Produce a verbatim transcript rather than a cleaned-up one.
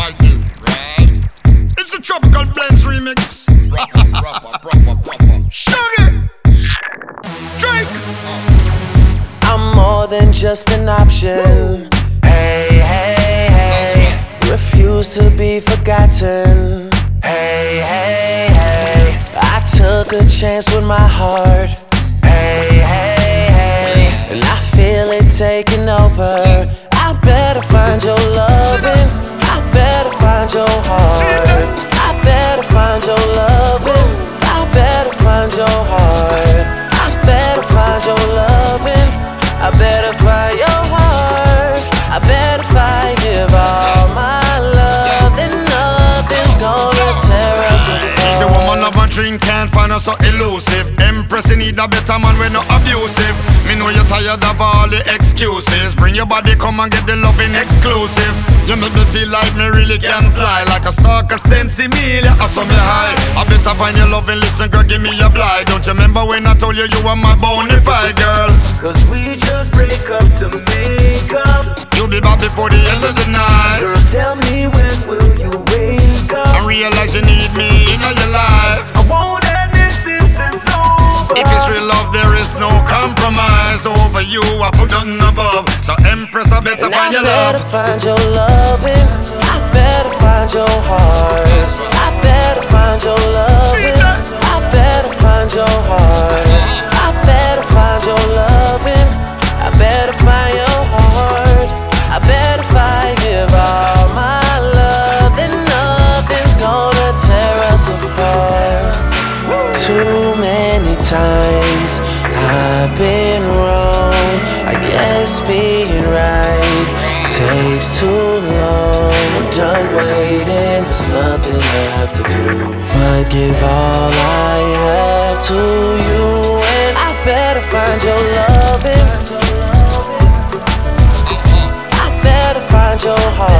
Almighty, right? It's the Tropical Blends remix. Proper, proper, proper, proper. Shaggy, Drake. I'm more than just an option. Hey, hey, hey. Refuse to be forgotten. Hey, hey, hey. I took a chance with my heart. Hey, hey, hey. And I feel it taking over. I better find your loving. I better find your heart. I better find your loving. I better find your heart. I better find your loving. I better find your heart. I better find give all my love. Then nothing's gonna tear us apart. She's the woman of my dream, can't find her so elusive. Empress, you need a better man, we're not abusive. Me know you're tired of all the excuses. Bring your body, come and get the loving exclusive. You make me feel like me really can fly. Like a stalker, sensi meal, I saw me high. I better find your loving, listen girl, give me a blind. Don't you remember when I told you you were my bonafide girl? Cause we just break up to make up. You'll be back before the end of the night. Girl, tell me when will you wake up and realize you need me in your life. I won't admit this is over. If it's real love, there is no compromise. Over you, I put nothing above. So Empress, I better and find I your better love. find your loving. I better find your heart. I better find your loving. I better find your heart. I better find your loving. I better find your heart. I better find give all my love. Then nothing's gonna tear us apart. Too many times I've been wrong. I guess being right takes too long. I'm done waiting, there's nothing left to do but give all I have to you. And I better find your loving. I better find your heart.